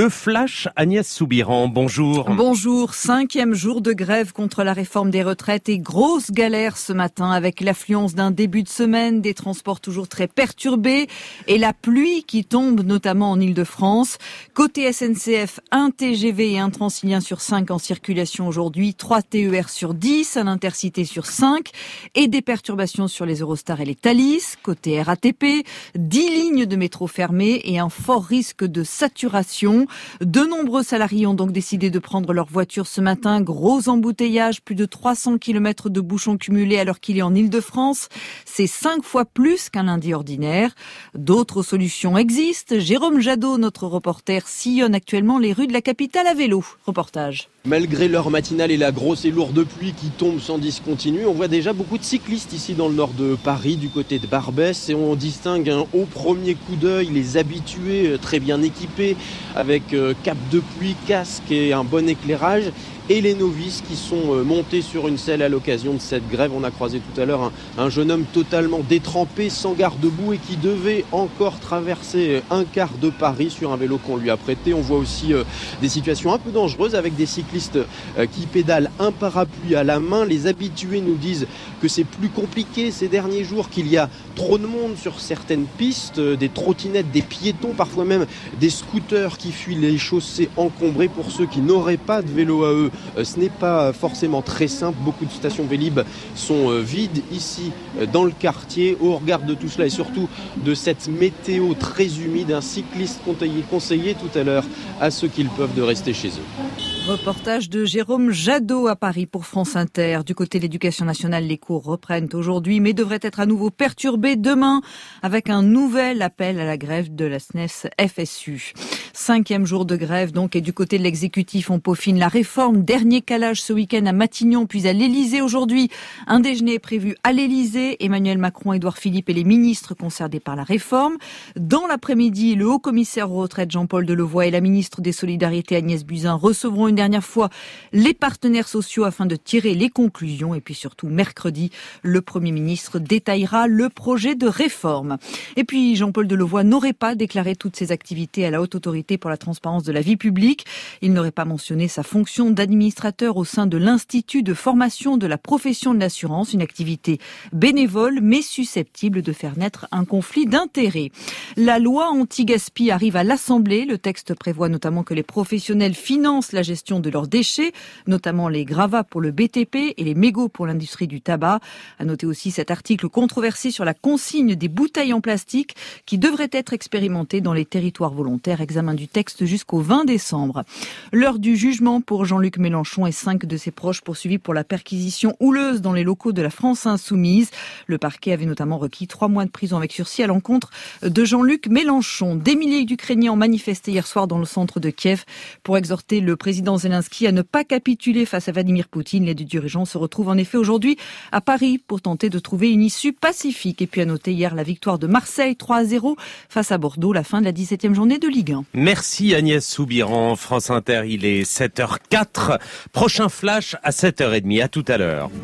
Le flash, Agnès Soubiran, bonjour. Bonjour, 5e jour de grève contre la réforme des retraites et grosse galère ce matin avec l'affluence d'un début de semaine, des transports toujours très perturbés et la pluie qui tombe notamment en Ile-de-France. Côté SNCF, un TGV et un Transilien sur 5 en circulation aujourd'hui, 3 TER sur 10, un Intercité sur 5 et des perturbations sur les Eurostar et les Thalys. Côté RATP, 10 lignes de métro fermées et un fort risque de saturation. De nombreux salariés ont donc décidé de prendre leur voiture ce matin. Gros embouteillage, plus de 300 km de bouchons cumulés alors qu'il est en Ile-de-France. C'est 5 fois plus qu'un lundi ordinaire. D'autres solutions existent. Jérôme Jadot, notre reporter, sillonne actuellement les rues de la capitale à vélo. Reportage. Malgré l'heure matinale et la grosse et lourde pluie qui tombe sans discontinu, on voit déjà beaucoup de cyclistes ici dans le nord de Paris, du côté de Barbès, et on distingue au premier coup d'œil les habitués très bien équipés avec cape de pluie, casque et un bon éclairage, et les novices qui sont montés sur une selle à l'occasion de cette grève. On a croisé tout à l'heure un jeune homme totalement détrempé, sans garde-boue et qui devait encore traverser un quart de Paris sur un vélo qu'on lui a prêté. On voit aussi des situations un peu dangereuses avec des cyclistes qui pédalent un parapluie à la main. Les habitués nous disent que c'est plus compliqué ces derniers jours, qu'il y a trop de monde sur certaines pistes, des trottinettes, des piétons, parfois même des scooters qui fuient les chaussées encombrées. Pour ceux qui n'auraient pas de vélo à eux, ce n'est pas forcément très simple. Beaucoup de stations Vélib sont vides ici dans le quartier. Au regard de tout cela et surtout de cette météo très humide, un cycliste conseillé tout à l'heure à ceux qui le peuvent de rester chez eux. Reportage de Jérôme Jadot à Paris pour France Inter. Du côté de l'éducation nationale, les cours reprennent aujourd'hui, mais devraient être à nouveau perturbés demain avec un nouvel appel à la grève de la SNES FSU. 5e jour de grève donc, et du côté de l'exécutif, on peaufine la réforme. Dernier calage ce week-end à Matignon, puis à l'Élysée aujourd'hui. Un déjeuner est prévu à l'Élysée. Emmanuel Macron, Édouard Philippe et les ministres concernés par la réforme. Dans l'après-midi, le haut-commissaire aux retraites Jean-Paul Delevoye et la ministre des Solidarités Agnès Buzyn recevront une dernière fois les partenaires sociaux afin de tirer les conclusions. Et puis surtout, mercredi, le Premier ministre détaillera le projet de réforme. Et puis, Jean-Paul Delevoye n'aurait pas déclaré toutes ses activités à la Haute Autorité pour la transparence de la vie publique. Il n'aurait pas mentionné sa fonction d'administrateur au sein de l'Institut de formation de la profession de l'assurance, une activité bénévole mais susceptible de faire naître un conflit d'intérêts. La loi anti-gaspi arrive à l'Assemblée. Le texte prévoit notamment que les professionnels financent la gestion de leurs déchets, notamment les gravats pour le BTP et les mégots pour l'industrie du tabac. À noter aussi cet article controversé sur la consigne des bouteilles en plastique qui devrait être expérimenté dans les territoires volontaires. Examen du texte jusqu'au 20 décembre. L'heure du jugement pour Jean-Luc Mélenchon et 5 de ses proches poursuivis pour la perquisition houleuse dans les locaux de la France Insoumise. Le parquet avait notamment requis 3 mois de prison avec sursis à l'encontre de Jean-Luc Mélenchon. Des milliers d'Ukrainiens ont manifesté hier soir dans le centre de Kiev pour exhorter le président Zelensky à ne pas capituler face à Vladimir Poutine. Les deux dirigeants se retrouvent en effet aujourd'hui à Paris pour tenter de trouver une issue pacifique. Et puis à noter hier la victoire de Marseille 3-0 face à Bordeaux, la fin de la 17e journée de Ligue 1. Merci Agnès Soubiran, France Inter, il est 7h04. Prochain flash à 7h30. À tout à l'heure.